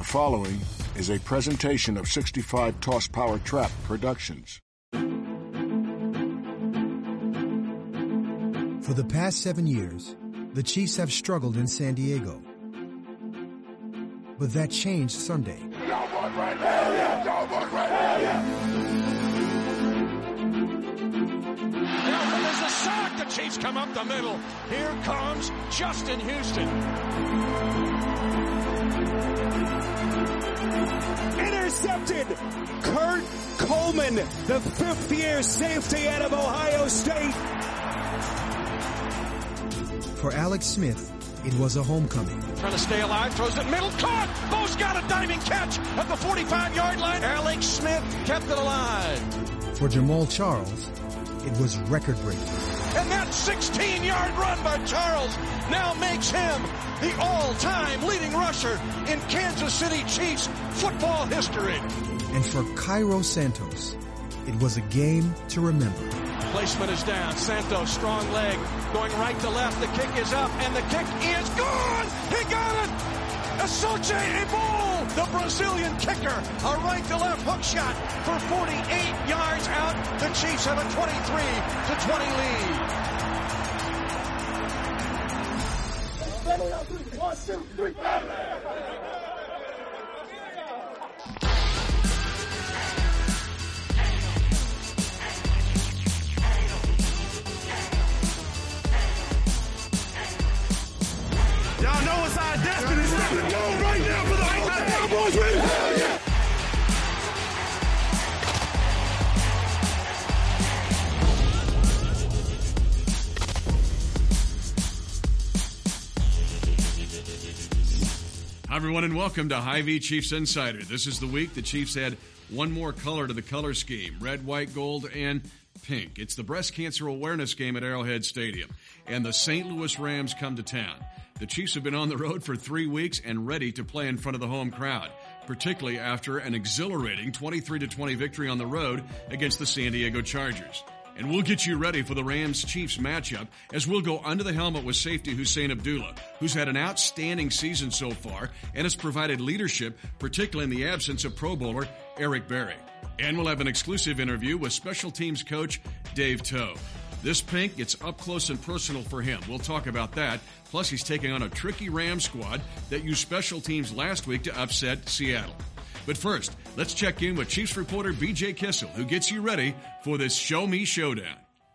following is a presentation of 65 Toss Power Trap Productions. For the past 7 years, the Chiefs have struggled in San Diego. But that changed Sunday. There's a sack. The Chiefs come up the middle. Here comes Justin Houston. Intercepted. Kurt Coleman, the fifth-year safety out of Ohio State. For Alex Smith, it was a homecoming. Trying to stay alive, throws it middle, caught! Bo's got a diving catch at the 45-yard line. Alex Smith kept it alive. For Jamal Charles, it was record-breaking. And that 16-yard run by Charles now makes him the all-time leading rusher in Kansas City Chiefs football history. And for Cairo Santos, it was a game to remember. Placement is down. Santos, strong leg, going right to left. The kick is up, and the kick is gone! He got it! Asoche Ebo, the Brazilian kicker, a right-to-left hook shot for 48 yards out. The Chiefs have a 23-20 lead. 1, 2, 3, Y'all know it's our destiny. It's time to go right now for the Cowboys win. Hell yeah! Hi, everyone, and welcome to Hy-Vee Chiefs Insider. This is the week the Chiefs add one more color to the color scheme, red, white, gold, and pink. It's the breast cancer awareness game at Arrowhead Stadium, and the St. Louis Rams come to town. The Chiefs have been on the road for 3 weeks and ready to play in front of the home crowd, particularly after an exhilarating 23-20 victory on the road against the San Diego Chargers. And we'll get you ready for the Rams-Chiefs matchup as we'll go under the helmet with safety Hussein Abdullah, who's had an outstanding season so far and has provided leadership, particularly in the absence of Pro Bowler Eric Berry. And we'll have an exclusive interview with special teams coach Dave Towe. This pink, it's up close and personal for him. We'll talk about that. Plus, he's taking on a tricky Rams squad that used special teams last week to upset Seattle. But first, let's check in with Chiefs reporter BJ Kissel, who gets you ready for this Show Me Showdown.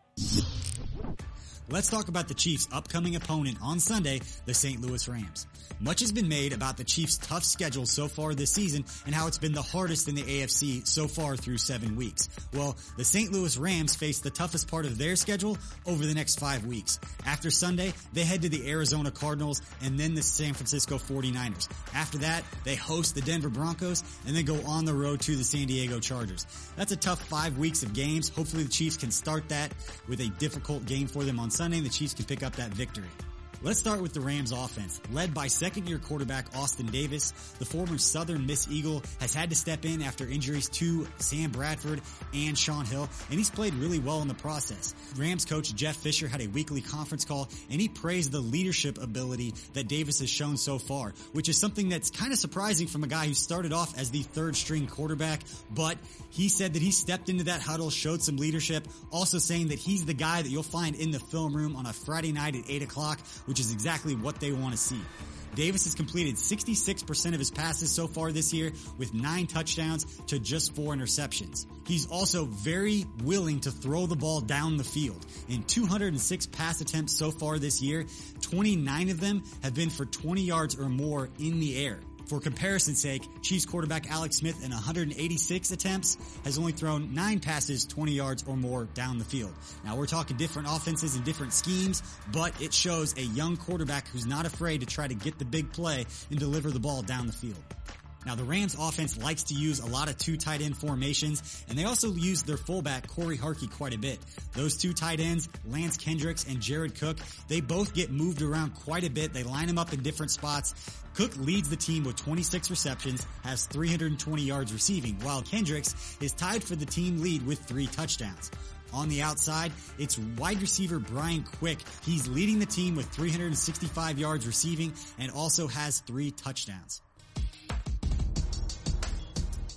Let's talk about the Chiefs' upcoming opponent on Sunday, the St. Louis Rams. Much has been made about the Chiefs' tough schedule so far this season and how it's been the hardest in the AFC so far through 7 weeks. Well, the St. Louis Rams face the toughest part of their schedule over the next 5 weeks. After Sunday, they head to the Arizona Cardinals and then the San Francisco 49ers. After that, they host the Denver Broncos and then go on the road to the San Diego Chargers. That's a tough 5 weeks of games. Hopefully the Chiefs can start that with a difficult game for them on Sunday and the Chiefs can pick up that victory. Let's start with the Rams offense. Led by second-year quarterback Austin Davis, the former Southern Miss Eagle has had to step in after injuries to Sam Bradford and Shaun Hill, and he's played really well in the process. Rams coach Jeff Fisher had a weekly conference call, and he praised the leadership ability that Davis has shown so far, which is something that's kind of surprising from a guy who started off as the third-string quarterback, but he said that he stepped into that huddle, showed some leadership, also saying that he's the guy that you'll find in the film room on a Friday night at 8 o'clock, which is exactly what they want to see. Davis has completed 66% of his passes so far this year with 9 touchdowns to just 4 interceptions. He's also very willing to throw the ball down the field. In 206 pass attempts so far this year, 29 of them have been for 20 yards or more in the air. For comparison's sake, Chiefs quarterback Alex Smith in 186 attempts has only thrown 9 passes 20 yards or more down the field. Now we're talking different offenses and different schemes, but it shows a young quarterback who's not afraid to try to get the big play and deliver the ball down the field. Now the Rams offense likes to use a lot of 2 tight end formations, and they also use their fullback Corey Harkey quite a bit. Those 2 tight ends, Lance Kendricks and Jared Cook, they both get moved around quite a bit. They line them up in different spots. Cook leads the team with 26 receptions, has 320 yards receiving, while Kendricks is tied for the team lead with 3 touchdowns. On the outside, it's wide receiver Brian Quick. He's leading the team with 365 yards receiving and also has 3 touchdowns.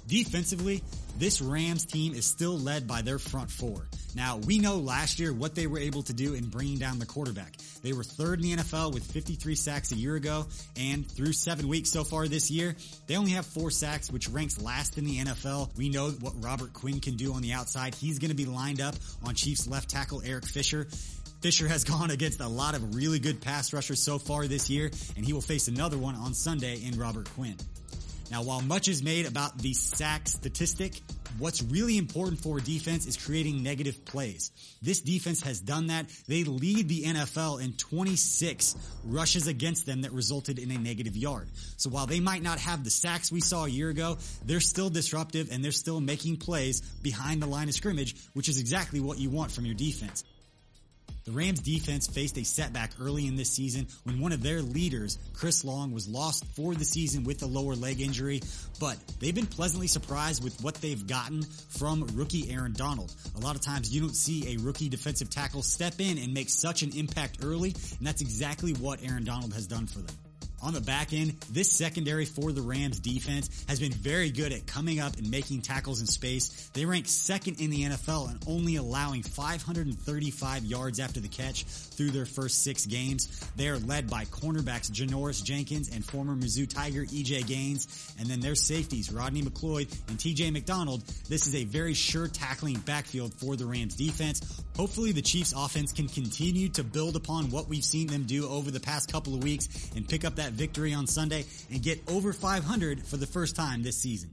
Defensively, this Rams team is still led by their front four. Now, we know last year what they were able to do in bringing down the quarterback. They were third in the NFL with 53 sacks a year ago, and through 7 weeks so far this year, they only have 4 sacks, which ranks last in the NFL. We know what Robert Quinn can do on the outside. He's going to be lined up on Chiefs left tackle Eric Fisher. Fisher has gone against a lot of really good pass rushers so far this year, and he will face another one on Sunday in Robert Quinn. Now, while much is made about the sack statistic, what's really important for a defense is creating negative plays. This defense has done that. They lead the NFL in 26 rushes against them that resulted in a negative yard. So while they might not have the sacks we saw a year ago, they're still disruptive and they're still making plays behind the line of scrimmage, which is exactly what you want from your defense. The Rams defense faced a setback early in this season when one of their leaders, Chris Long, was lost for the season with a lower leg injury, but they've been pleasantly surprised with what they've gotten from rookie Aaron Donald. A lot of times you don't see a rookie defensive tackle step in and make such an impact early, and that's exactly what Aaron Donald has done for them. On the back end, this secondary for the Rams defense has been very good at coming up and making tackles in space. They rank second in the NFL and only allowing 535 yards after the catch through their first 6 games. They are led by cornerbacks Janoris Jenkins and former Mizzou Tiger EJ Gaines, and then their safeties Rodney McLeod and TJ McDonald. This is a very sure tackling backfield for the Rams defense. Hopefully the Chiefs offense can continue to build upon what we've seen them do over the past couple of weeks and pick up that victory on Sunday and get over 500 for the first time this season.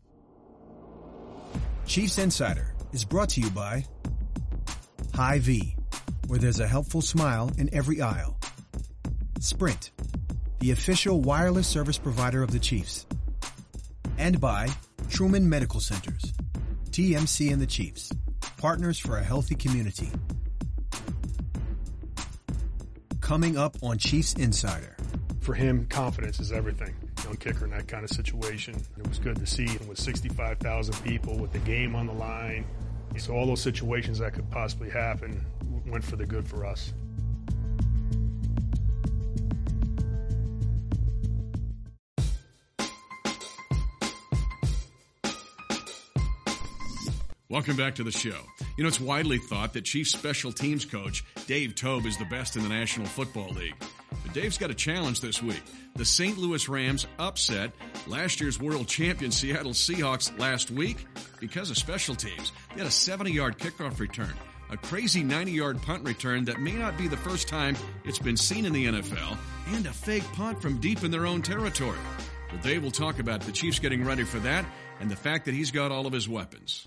Chiefs Insider is brought to you by Hy-Vee, where there's a helpful smile in every aisle. Sprint, the official wireless service provider of the Chiefs. And by Truman Medical Centers, TMC and the Chiefs, partners for a healthy community. Coming up on Chiefs Insider. For him, confidence is everything. Young kicker in that kind of situation. It was good to see him with 65,000 people with the game on the line. So all those situations that could possibly happen went for the good for us. Welcome back to the show. You know, it's widely thought that Chiefs special teams coach Dave Toub is the best in the National Football League. But Dave's got a challenge this week. The St. Louis Rams upset last year's world champion Seattle Seahawks last week because of special teams. They had a 70-yard kickoff return, a crazy 90-yard punt return that may not be the first time it's been seen in the NFL, and a fake punt from deep in their own territory. Well, Dave will talk about the Chiefs getting ready for that and the fact that he's got all of his weapons.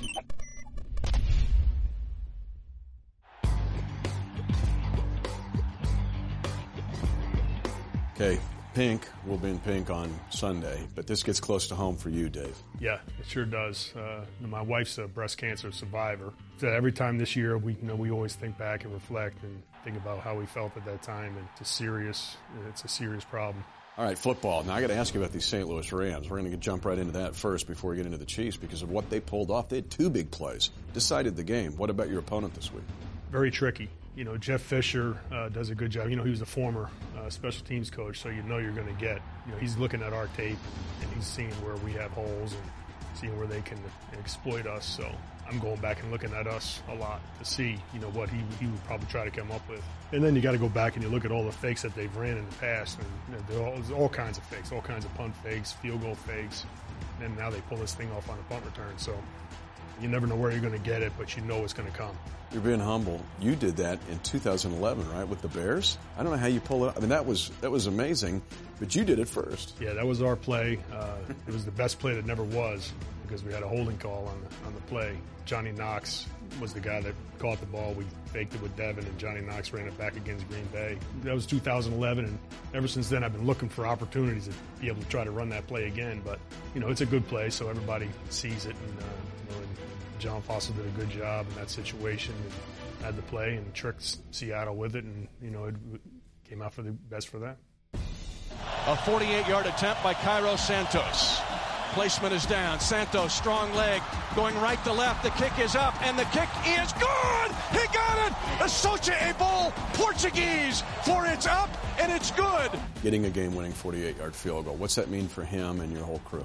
Okay, pink will be in pink on Sunday, but this gets close to home for you, Dave. Yeah, it sure does. My wife's a breast cancer survivor. So every time this year, we always think back and reflect and think about how we felt at that time, and it's a serious problem. All right, football. Now I got to ask you about these St. Louis Rams. We're going to jump right into that first before we get into the Chiefs because of what they pulled off. They had 2 big plays, decided the game. What about your opponent this week? Very tricky. You know, Jeff Fisher does a good job. You know, he was a former special teams coach, so you know you're going to get. You know, he's looking at our tape and he's seeing where we have holes and seeing where they can exploit us. So I'm going back and looking at us a lot to see, you know, what he would probably try to come up with. And then you got to go back and you look at all the fakes that they've ran in the past, and there's all kinds of fakes, all kinds of punt fakes, field goal fakes, and now they pull this thing off on a punt return. So you never know where you're going to get it, but you know it's going to come. You're being humble. You did that in 2011, right, with the Bears? I don't know how you pulled it off. I mean, that was amazing, but you did it first. Yeah, that was our play. It was the best play that never was because we had a holding call on the play. Johnny Knox was the guy that caught the ball. We faked it with Devin, and Johnny Knox ran it back against Green Bay. That was 2011, and ever since then I've been looking for opportunities to be able to try to run that play again. But, you know, it's a good play, so everybody sees it, and John Fossil did a good job in that situation and had the play and tricked Seattle with it, and, you know, it came out for the best for that. A 48-yard attempt by Cairo Santos. Placement is down. Santos, strong leg, going right to left. The kick is up, and the kick is good! He got it! Asoce Ebola, Portuguese, for it's up, and it's good! Getting a game-winning 48-yard field goal, what's that mean for him and your whole crew?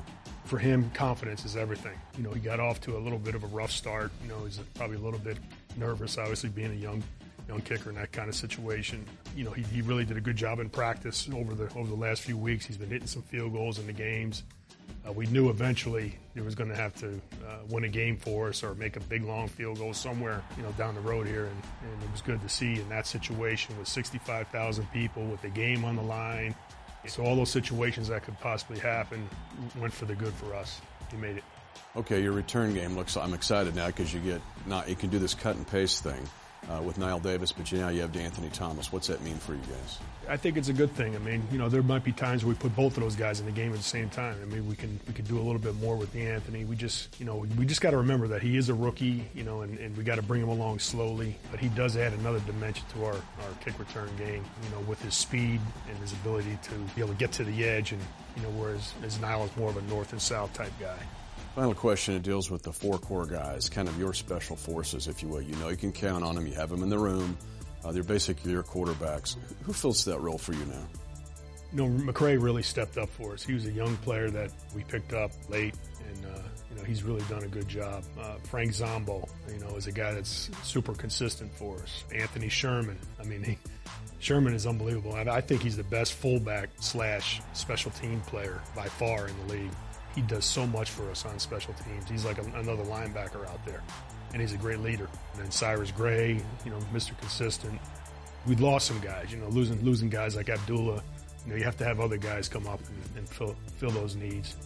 For him, confidence is everything. You know, he got off to a little bit of a rough start. You know, he's probably a little bit nervous, obviously, being a young kicker in that kind of situation. You know, he really did a good job in practice over the last few weeks. He's been hitting some field goals in the games. We knew eventually he was going to have to win a game for us or make a big, long field goal somewhere, you know, down the road here. And it was good to see in that situation with 65,000 people, with the game on the line. So all those situations that could possibly happen went for the good for us. He made it. Okay, your return game looks. I'm excited now because you can do this cut and paste thing with Niall Davis, but now you have DeAnthony Thomas. What's that mean for you guys? I think it's a good thing. I mean, you know, there might be times where we put both of those guys in the game at the same time. I mean, we could do a little bit more with DeAnthony. We just got to remember that he is a rookie, you know, and we got to bring him along slowly. But he does add another dimension to our kick return game, you know, with his speed and his ability to be able to get to the edge, and you know, whereas Niall is more of a north and south type guy. Final question, it deals with the four core guys, kind of your special forces, if you will. You know you can count on them. You have them in the room. They're basically your quarterbacks. Who fills that role for you now? You know, McCray really stepped up for us. He was a young player that we picked up late, and you know, he's really done a good job. Frank Zombo, you know, is a guy that's super consistent for us. Anthony Sherman, I mean, Sherman is unbelievable. I think he's the best fullback / special team player by far in the league. He does so much for us on special teams. He's like another linebacker out there, and he's a great leader. And then Cyrus Gray, you know, Mr. Consistent. We'd lost some guys, you know, losing guys like Abdullah. You know, you have to have other guys come up and fill those needs.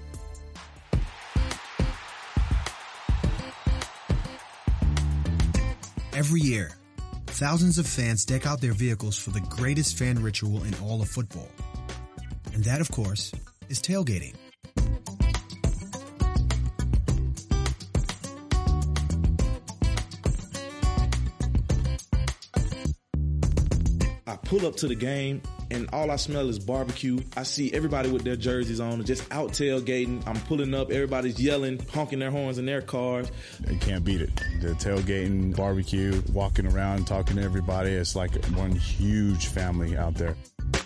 Every year, thousands of fans deck out their vehicles for the greatest fan ritual in all of football. And that, of course, is tailgating. I pull up to the game and all I smell is barbecue. I see everybody with their jerseys on and just out tailgating. I'm pulling up, everybody's yelling, honking their horns in their cars. You can't beat it. The tailgating, barbecue, walking around, talking to everybody. It's like one huge family out there.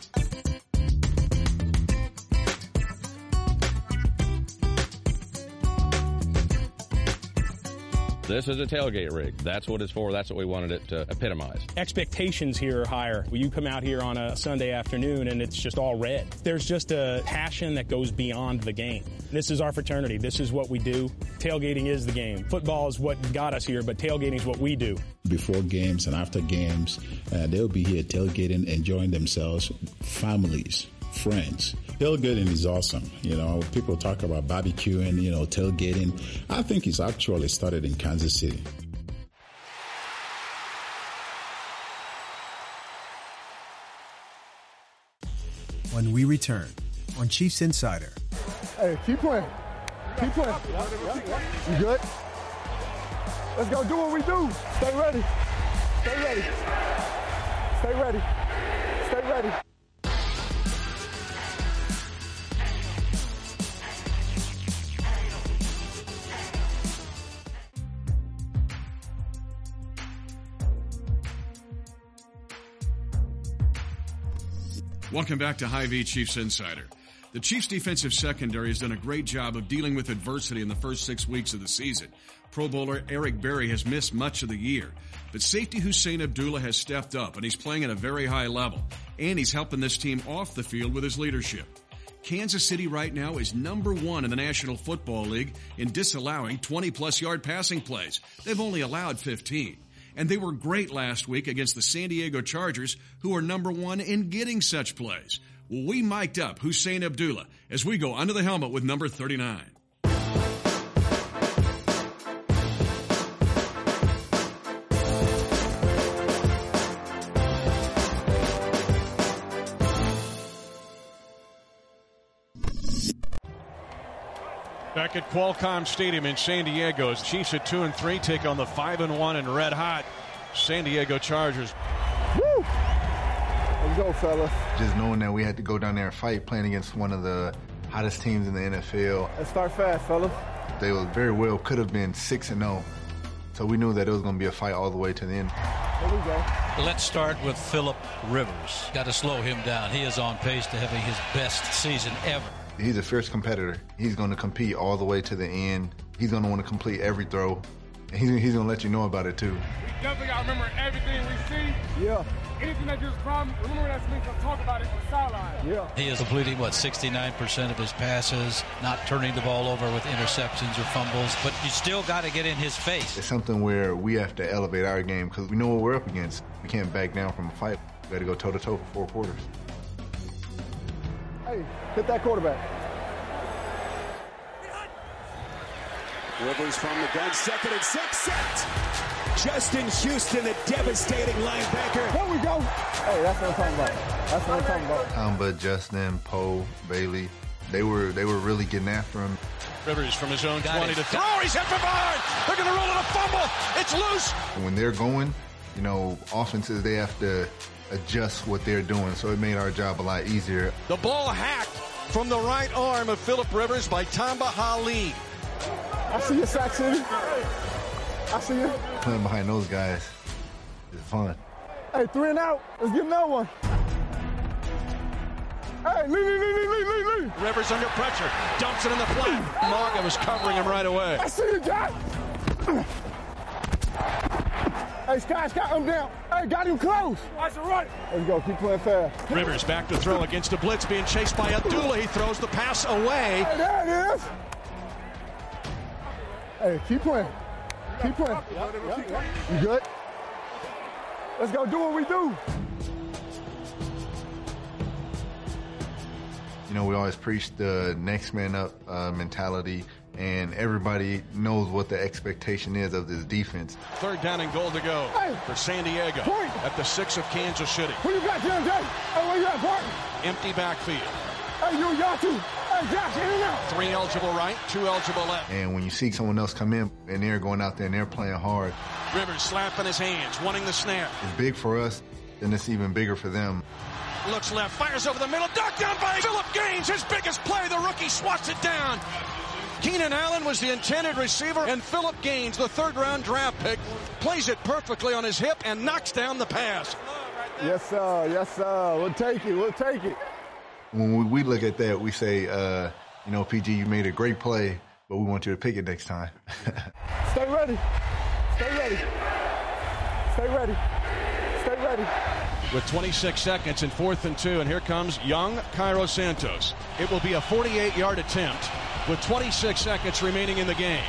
This is a tailgate rig. That's what it's for. That's what we wanted it to epitomize. Expectations here are higher. You come out here on a Sunday afternoon and it's just all red. There's just a passion that goes beyond the game. This is our fraternity. This is what we do. Tailgating is the game. Football is what got us here, but tailgating is what we do. Before games and after games, they'll be here tailgating, enjoying themselves, families, friends. Tailgating is awesome. You know, people talk about barbecuing, you know, tailgating. I think it's actually started in Kansas City. When we return on Chiefs Insider. Hey, keep playing. Keep playing. You good? Let's go do what we do. Stay ready. Stay ready. Stay ready. Stay ready. Welcome back to Hy-Vee Chiefs Insider. The Chiefs' defensive secondary has done a great job of dealing with adversity in the first 6 weeks of the season. Pro Bowler Eric Berry has missed much of the year, but safety Hussein Abdullah has stepped up, and he's playing at a very high level, and he's helping this team off the field with his leadership. Kansas City right now is number 1 in the National Football League in disallowing 20-plus yard passing plays. They've only allowed 15. And they were great last week against the San Diego Chargers, who are number 1 in getting such plays. Well, we mic'd up Hussein Abdullah as we go under the helmet with number 39. Back at Qualcomm Stadium in San Diego, as Chiefs at 2-3 take on the 5-1 and red hot San Diego Chargers. Woo! Let's go, fellas. Just knowing that we had to go down there and fight, playing against one of the hottest teams in the NFL. Let's start fast, fellas. They very well could have been 6-0. So we knew that it was going to be a fight all the way to the end. Here we go. Let's start with Phillip Rivers. Got to slow him down. He is on pace to having his best season ever. He's a fierce competitor. He's going to compete all the way to the end. He's going to want to complete every throw. And he's going to let you know about it, too. We definitely got to remember everything we see. Yeah. Anything that gives a problem, remember that Smith will talk about it on the sideline. Yeah. He is completing, 69% of his passes, not turning the ball over with interceptions or fumbles, but you still got to get in his face. It's something where we have to elevate our game because we know what we're up against. We can't back down from a fight. We got to go toe-to-toe for 4 quarters. Hey, hit that quarterback. Rivers from the gun, 2nd and 6, set. Justin Houston, a devastating linebacker. There we go. Hey, that's what I'm talking about. That's what I'm talking about. Tamba, Justin, Poe, Bailey, they were really getting after him. Rivers from his own 20 to throw. He's hit from behind. They're going to roll it, a fumble. It's loose. When they're going, offenses, they have to adjust what they're doing, so it made our job a lot easier. The ball hacked from the right arm of Phillip Rivers by Tamba Hali. I see you, Sac City. I see you. Playing behind those guys is fun. Hey, 3 and out. Let's get another one. Hey, lead. Rivers under pressure. Dumps it in the flat. Maga was covering him right away. I see you, Jack. Hey, Scott, I'm down. Hey, got him close. That's all right. Let's go. Keep playing fast. Rivers back to throw against a blitz, being chased by Abdullah. He throws the pass away. Hey, there it is. Hey, keep playing. Keep playing. You good? Let's go do what we do. We always preach the next man up mentality, and everybody knows what the expectation is of this defense. 3rd down and goal to go for San Diego at the 6 of Kansas City. Who you got, J.J.? Hey, where you at, Barton? Empty backfield. Hey, y'all too. Hey, Josh, in and out. 3 eligible right, 2 eligible left. And when you see someone else come in and they're going out there and they're playing hard. Rivers slapping his hands, wanting the snap. It's big for us, and it's even bigger for them. Looks left, fires over the middle, knocked down by Phillip Gaines. His biggest play, the rookie swats it down. Keenan Allen was the intended receiver, and Phillip Gaines, the 3rd-round draft pick, plays it perfectly on his hip and knocks down the pass. Yes, sir. Yes, sir. We'll take it. We'll take it. When we look at that, we say, PG, you made a great play, but we want you to pick it next time. Stay ready. Stay ready. Stay ready. Stay ready. With 26 seconds and 4th and 2, and here comes young Cairo Santos. It will be a 48-yard attempt with 26 seconds remaining in the game.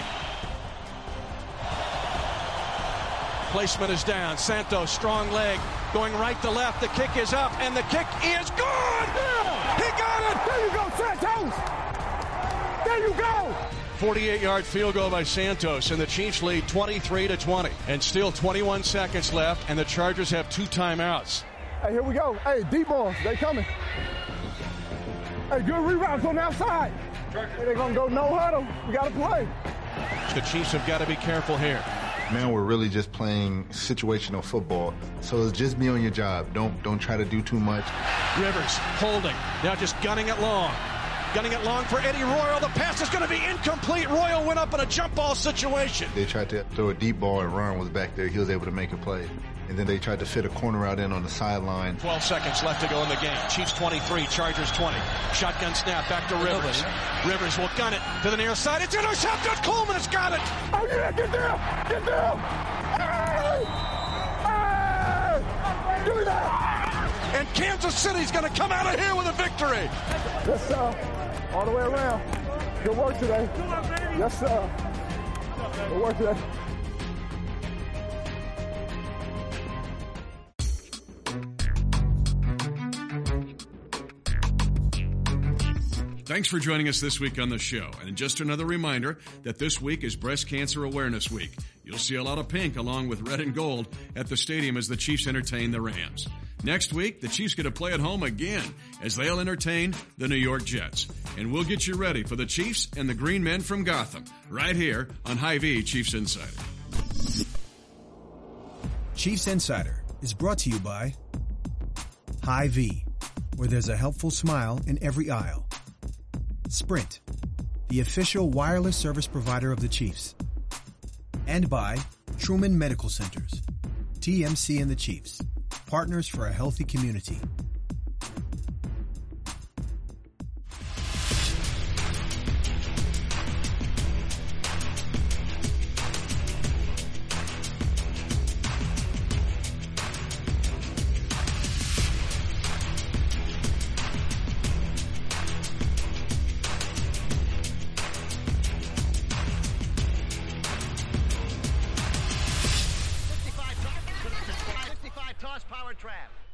Placement is down. Santos, strong leg, going right to left. The kick is up, and the kick is good! He got it! There you go, Santos! There you go! 48-yard field goal by Santos, and the Chiefs lead 23-20. And still 21 seconds left, and the Chargers have 2 timeouts. Hey, here we go. Hey, deep balls, they coming. Hey, good reroutes on the outside. Hey, they're going to go no huddle. We got to play. The Chiefs have got to be careful here. Now we're really just playing situational football. So just be on your job. Don't try to do too much. Rivers holding. Now just gunning it long. Gunning it long for Eddie Royal. The pass is going to be incomplete. Royal went up in a jump ball situation. They tried to throw a deep ball and Ron was back there. He was able to make a play. And then they tried to fit a corner out in on the sideline. 12 seconds left to go in the game. Chiefs 23, Chargers 20. Shotgun snap back to Rivers. Rivers will gun it to the near side. It's intercepted. Coleman has got it. Oh, yeah, get down. Get down. Hey! Hey! Give me that. And Kansas City's going to come out of here with a victory. Yes, sir. All the way around. Good work today. Yes, sir. Good work today. Thanks for joining us this week on the show. And just another reminder that this week is Breast Cancer Awareness Week. You'll see a lot of pink along with red and gold at the stadium as the Chiefs entertain the Rams. Next week, the Chiefs get to play at home again as they'll entertain the New York Jets. And we'll get you ready for the Chiefs and the Green Men from Gotham right here on Hy-Vee Chiefs Insider. Chiefs Insider is brought to you by Hy-Vee, where there's a helpful smile in every aisle. Sprint, the official wireless service provider of the Chiefs. And by Truman Medical Centers, TMC and the Chiefs, partners for a healthy community. trap.